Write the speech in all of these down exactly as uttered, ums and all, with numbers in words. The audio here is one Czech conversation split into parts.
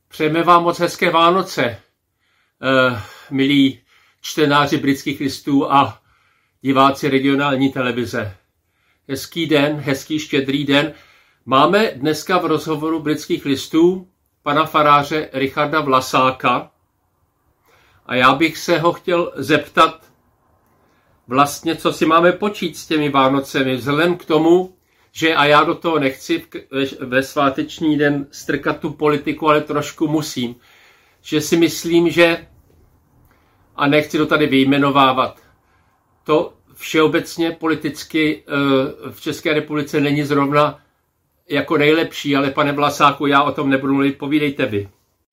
Přejeme vám moc hezké Vánoce, eh, milí čtenáři Britských listů a diváci regionální televize. Hezký den, hezký štědrý den. Máme dneska v rozhovoru Britských listů pana faráře Richarda Vlasáka a já bych se ho chtěl zeptat vlastně, co si máme počít s těmi Vánocemi, vzhledem k tomu, že, a já do toho nechci ve sváteční den strkat tu politiku, ale trošku musím, že si myslím, že, a nechci to tady vyjmenovávat, to všeobecně politicky v České republice není zrovna jako nejlepší, ale pane Vlasáku, já o tom nebudu mluvit, povídejte vy.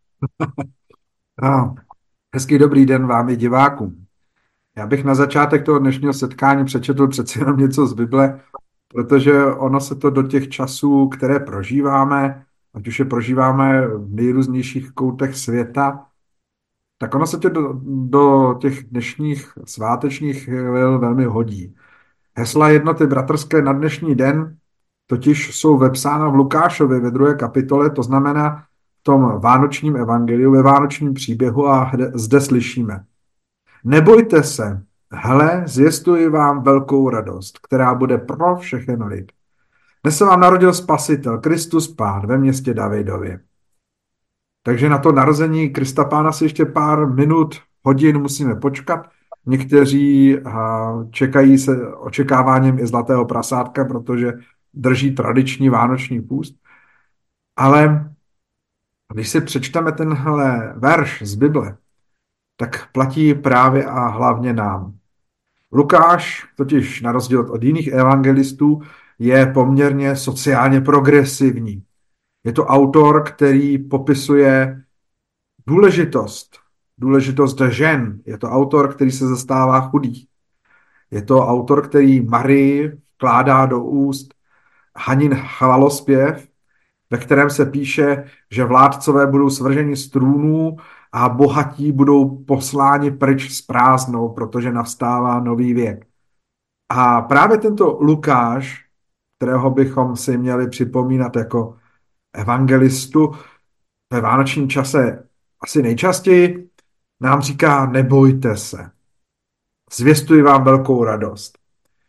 No, hezký dobrý den vám i divákům. Já bych na začátek toho dnešního setkání přečetl přeci jenom něco z Bible, protože ono se to do těch časů, které prožíváme, ať už je prožíváme v nejrůznějších koutech světa, tak ono se to do, do těch dnešních svátečních chvil velmi hodí. Hesla jednoty bratrské na dnešní den totiž jsou vepsána v Lukášově ve druhé kapitole, to znamená v tom vánočním evangeliu, ve vánočním příběhu a zde slyšíme. Nebojte se, hle, zvěstuji vám velkou radost, která bude pro všechen lid. Dnes se vám narodil Spasitel, Kristus Pán ve městě Davidově. Takže na to narození Krista Pána si ještě pár minut, hodin musíme počkat. Někteří čekají se očekáváním i zlatého prasátka, protože drží tradiční vánoční půst. Ale když si přečteme tenhle verš z Bible, tak platí právě a hlavně nám. Lukáš, totiž na rozdíl od jiných evangelistů, je poměrně sociálně progresivní. Je to autor, který popisuje důležitost, důležitost žen. Je to autor, který se zastává chudých. Je to autor, který Marii vkládá do úst Hanin chvalospěv, ve kterém se píše, že vládcové budou svrženi z trůnů a bohatí budou posláni pryč s prázdnou, protože nastává nový věk. A právě tento Lukáš, kterého bychom si měli připomínat jako evangelistu ve vánočním čase asi nejčastěji, nám říká, nebojte se. Zvěstuji vám velkou radost.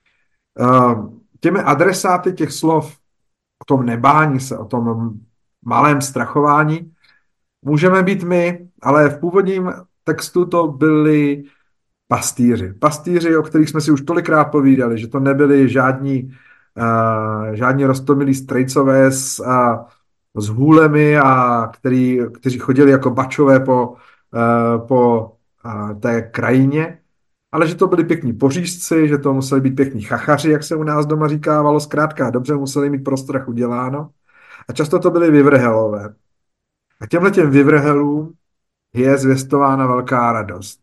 Těmi adresáty těch slov o tom nebání se, o tom malém strachování, můžeme být my, ale v původním textu to byli pastýři. Pastýři, o kterých jsme si už tolikrát povídali, že to nebyli žádní, uh, žádní roztomilí strejcové s, uh, s hůlemi, a který, kteří chodili jako bačové po, uh, po uh, té krajině, ale že to byli pěkní pořízci, že to museli být pěkní chachaři, jak se u nás doma říkávalo, zkrátka dobře museli mít pro strach uděláno. A často to byli vyvrhelové. A těmhle těm vyvrhelům je zvěstována velká radost.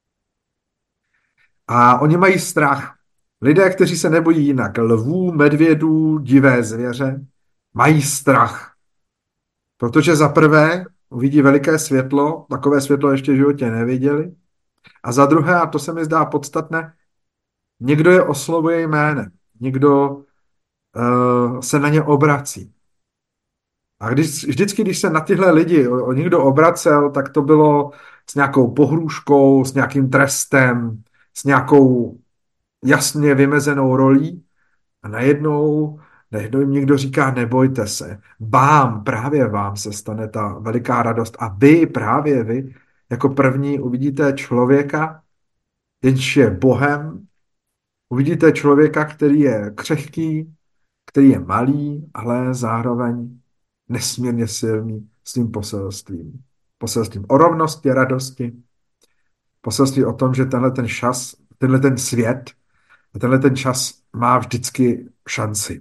A oni mají strach. Lidé, kteří se nebojí jinak lvů, medvědů, divé zvěře, mají strach. Protože za prvé uvidí veliké světlo, takové světlo ještě v životě neviděli. A za druhé, a to se mi zdá podstatné, někdo je oslovuje jménem, někdo uh, se na ně obrací. A když, vždycky, když se na tyhle lidi o, o někdo obracel, tak to bylo s nějakou pohrůžkou, s nějakým trestem, s nějakou jasně vymezenou rolí. A najednou, najednou jim někdo říká, nebojte se, vám, právě vám se stane ta veliká radost. A vy, právě vy, jako první uvidíte člověka, jenž je Bohem, uvidíte člověka, který je křehký, který je malý, ale zároveň nesmírně silný svým poselstvím. Poselstvím o rovnosti, radosti, poselství o tom, že tenhle ten čas, tenhle ten svět, tenhle ten čas má vždycky šanci.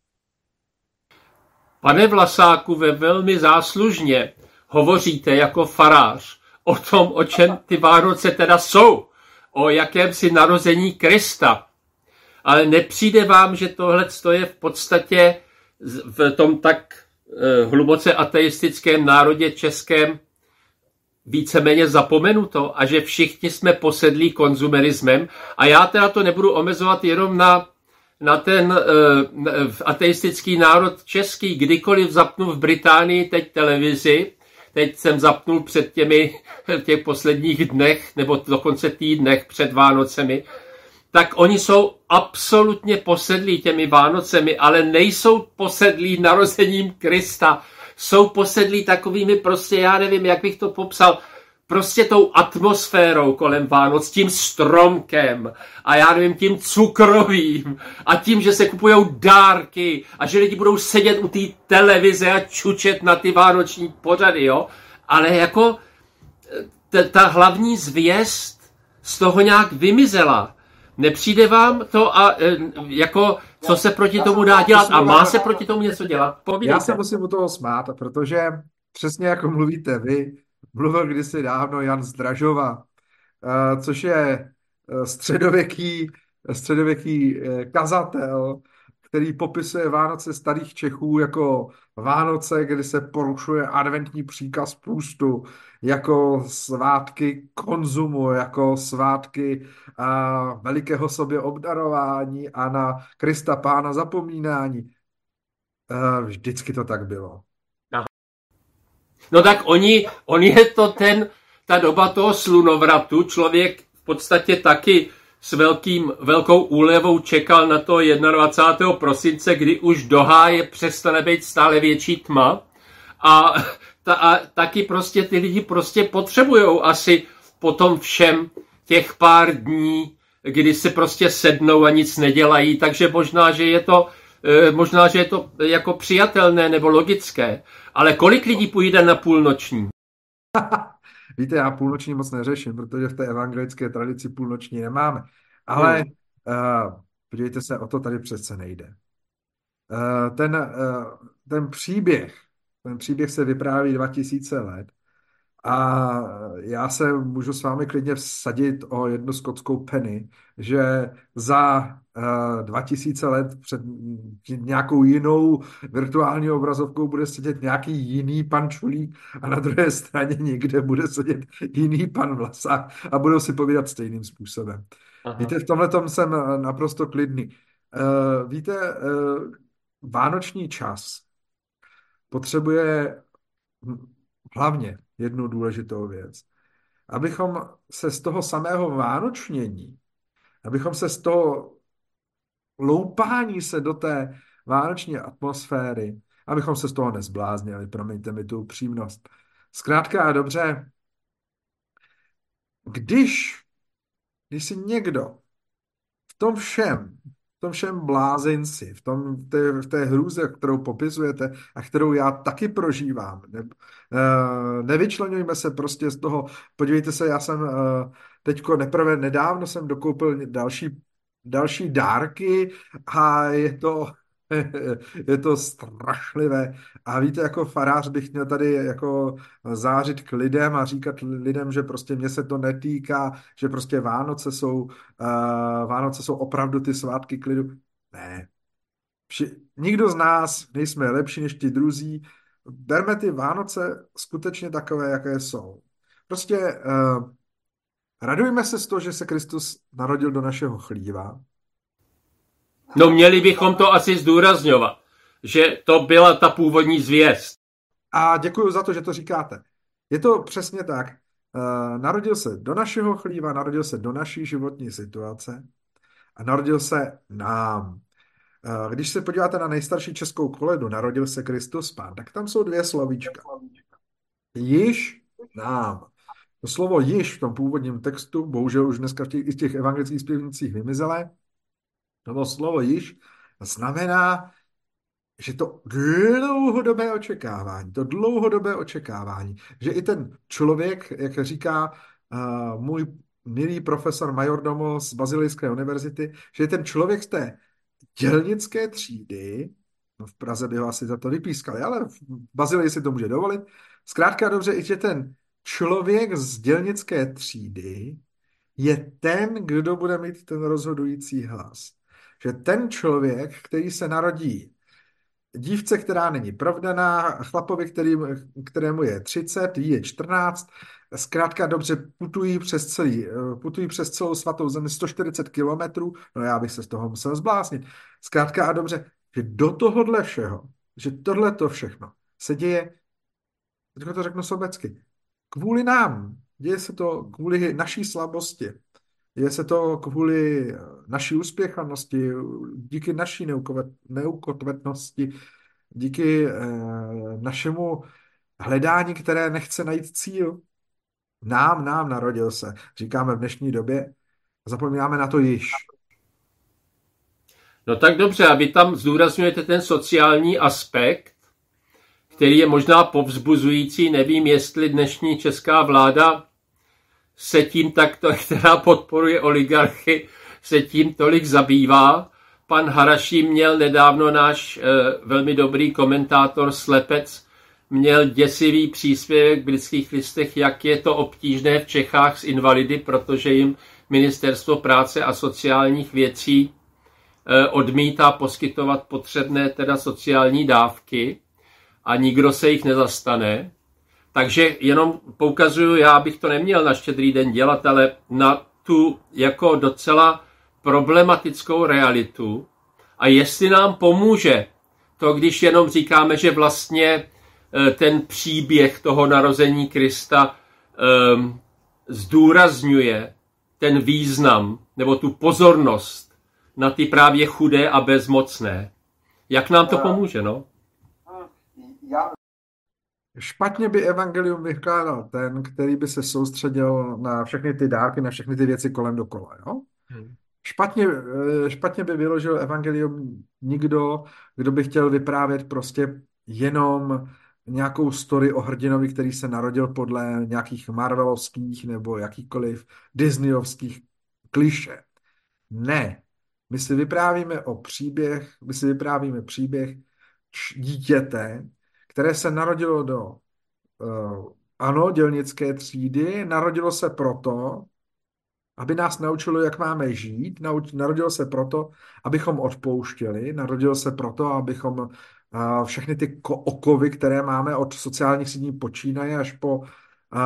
Pane Vlasáku, ve velmi záslužně hovoříte jako farář o tom, o čem ty Vánoce teda jsou, o jakémsi narození Krista. Ale nepřijde vám, že tohle je v podstatě v tom tak hluboce ateistickém národě českém víceméně zapomenuto a že všichni jsme posedlí konzumerismem. A já teda to nebudu omezovat jenom na, na ten uh, ateistický národ český. Kdykoliv zapnu v Británii teď televizi, teď jsem zapnul před těmi těch posledních dnech, nebo dokonce týdnech před Vánocemi, tak oni jsou absolutně posedlí těmi Vánocemi, ale nejsou posedlí narozením Krista. Jsou posedlí takovými prostě, já nevím, jak bych to popsal, prostě tou atmosférou kolem Vánoc, tím stromkem a já nevím, tím cukrovým a tím, že se kupujou dárky a že lidi budou sedět u té televize a čučet na ty vánoční pořady, jo. Ale jako t- ta hlavní zvěst z toho nějak vymizela. Nepřijde vám to a jako, co se proti tomu dá dělat a má se proti tomu něco dělat? Povídejte. Já se musím u toho smát, protože přesně jako mluvíte vy, mluvil kdysi dávno Jan z Dražova, což je středověký, středověký kazatel, který popisuje Vánoce starých Čechů jako Vánoce, kdy se porušuje adventní příkaz půstu, jako svátky konzumu, jako svátky a, velikého sobě obdarování a na Krista Pána zapomínání. A, vždycky to tak bylo. No tak oni, on je to ten, ta doba toho slunovratu, člověk v podstatě taky s velkým, velkou úlevou čekal na to dvacátého prvního prosince, kdy už do háje přestane být stále větší tma a, ta, a taky prostě ty lidi prostě potřebujou asi po tom všem těch pár dní, kdy se prostě sednou a nic nedělají, takže možná, že je to možná, že je to jako přijatelné nebo logické, ale kolik lidí půjde na půlnoční? Víte, já půlnoční moc neřeším, protože v té evangelické tradici půlnoční nemáme. Ale hmm. uh, podívejte se, o to tady přece nejde. Uh, ten, uh, ten příběh, ten příběh se vypráví dva tisíce let a já se můžu s vámi klidně vsadit o jednu skotskou penny, že za uh, dva tisíce let před nějakou jinou virtuální obrazovkou bude sedět nějaký jiný pan Čulík a na druhé straně někde bude sedět jiný pan Vlasák a budou si povídat stejným způsobem. Aha. Víte, v tomhletom jsem naprosto klidný. Uh, víte, uh, vánoční čas potřebuje hlavně jednu důležitou věc. Abychom se z toho samého vánočnění, abychom se z toho loupání se do té vánoční atmosféry, abychom se z toho nezbláznili, promiňte mi tu upřímnost. Zkrátka a dobře, když, když si někdo v tom všem, v tom všem blázinci, v, tom, v, té, v té hrůze, kterou popisujete a kterou já taky prožívám, ne, uh, nevyčlenujme se prostě z toho, podívejte se, já jsem uh, teďko neprve nedávno jsem dokoupil další, další dárky a je to je to strašlivé. A víte, jako farář bych měl tady jako zářit k lidem a říkat lidem, že prostě mě se to netýká, že prostě Vánoce jsou, uh, Vánoce jsou opravdu ty svátky klidu. Ne. Vši, nikdo z nás nejsme lepší než ti druzí. Berme ty Vánoce skutečně takové, jaké jsou. Prostě uh, radujme se z toho, že se Kristus narodil do našeho chlíva. No měli bychom to asi zdůrazňovat, že to byla ta původní zvěst. A děkuji za to, že to říkáte. Je to přesně tak. Uh, narodil se do našeho chlíva, narodil se do naší životní situace a narodil se nám. Uh, když se podíváte na nejstarší českou koledu Narodil se Kristus Pán, tak tam jsou dvě slovíčka. Již nám. To slovo již v tom původním textu, bohužel už dneska v těch, i v těch evangelických zpěvnicích vymizelé, to slovo již znamená, že to dlouhodobé očekávání, to dlouhodobé očekávání, že i ten člověk, jak říká uh, můj milý profesor Majordomo z Bazilejské univerzity, že ten člověk z té dělnické třídy, no v Praze by ho asi za to vypískali, ale v Bazileji si to může dovolit, zkrátka dobře, i že ten člověk z dělnické třídy je ten, kdo bude mít ten rozhodující hlas. Že ten člověk, který se narodí dívce, která není provdaná, chlapovi, který, kterému je třicet, jí je čtrnáct, zkrátka dobře putují přes, celý, putují přes celou svatou zemi sto čtyřicet kilometrů, no já bych se z toho musel zbláznit. Zkrátka a dobře, že do tohohle všeho, že tohleto všechno se děje Teď to řeknu sobecky. Kvůli nám. Děje se to kvůli naší slabosti. Děje se to kvůli naší úspěchanosti, díky naší neukotvetnosti, díky eh, našemu hledání, které nechce najít cíl. Nám, nám narodil se, říkáme v dnešní době, zapomínáme na to již. No tak dobře, a vy tam zdůrazňujete ten sociální aspekt, který je možná povzbuzující. Nevím, jestli dnešní česká vláda se tím takto, která podporuje oligarchy, se tím tolik zabývá. Pan Haraší měl nedávno, náš e, velmi dobrý komentátor Slepec, měl děsivý příspěvek v Britských listech, jak je to obtížné v Čechách s invalidy, protože jim Ministerstvo práce a sociálních věcí e, odmítá poskytovat potřebné teda sociální dávky a nikdo se jich nezastane. Takže jenom poukazuju, já bych to neměl na Štědrý den dělat, ale na tu jako docela problematickou realitu. A jestli nám pomůže to, když jenom říkáme, že vlastně ten příběh toho narození Krista um, zdůrazňuje ten význam nebo tu pozornost na ty právě chudé a bezmocné. Jak nám to pomůže, no? Špatně by evangelium vykládal ten, který by se soustředil na všechny ty dárky, na všechny ty věci kolem dokola. Jo? Hmm. Špatně, špatně by vyložil evangelium nikdo, kdo by chtěl vyprávět prostě jenom nějakou story o hrdinovi, který se narodil podle nějakých marvelovských nebo jakýchkoliv disneyovských kliše. Ne. My si vyprávíme o příběh, my si vyprávíme příběh dítěte, které se narodilo do uh, ano, dělnické třídy, narodilo se proto, aby nás naučilo, jak máme žít, nauč, narodilo se proto, abychom odpouštěli, narodilo se proto, abychom uh, všechny ty ko- okovy, které máme od sociálních sítí počínaje až po uh,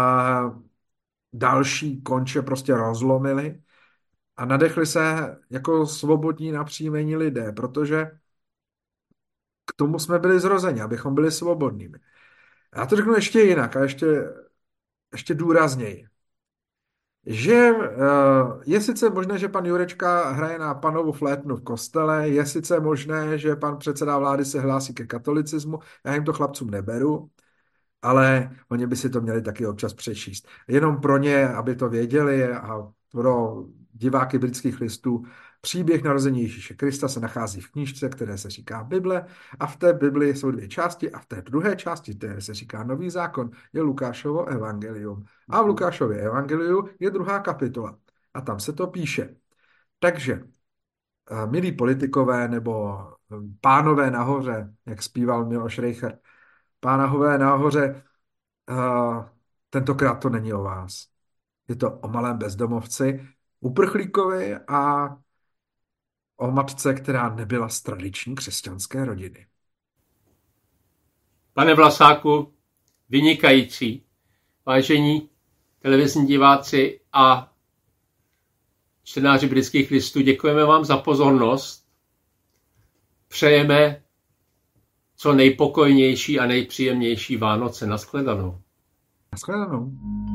další konče prostě rozlomili a nadechli se jako svobodní napříjmení lidé, protože k tomu jsme byli zrozeni, abychom byli svobodnými. Já to řeknu ještě jinak a ještě, ještě důrazněji. Že uh, je sice možné, že pan Jurečka hraje na panovu flétnu v kostele, je sice možné, že pan předseda vlády se hlásí ke katolicismu, já jim to chlapcům neberu, ale oni by si to měli taky občas přečíst. Jenom pro ně, aby to věděli a pro diváky Britských listů, příběh narození Ježíše Krista se nachází v knížce, které se říká Bible, a v té Bibli jsou dvě části a v té druhé části, které se říká Nový zákon, je Lukášovo evangelium. A v Lukášově evangeliu je druhá kapitola a tam se to píše. Takže, milí politikové nebo pánové nahoře, jak zpíval Miloš Reicher, pánové nahoře, uh, tentokrát to není o vás. Je to o malém bezdomovci, uprchlíkovi a o matce, která nebyla z tradiční křesťanské rodiny. Pane Vlasáku, vynikající. Vážení televizní diváci a čtenáři Britských listů, děkujeme vám za pozornost. Přejeme co nejpokojnější a nejpříjemnější Vánoce. Nashledanou. Nashledanou.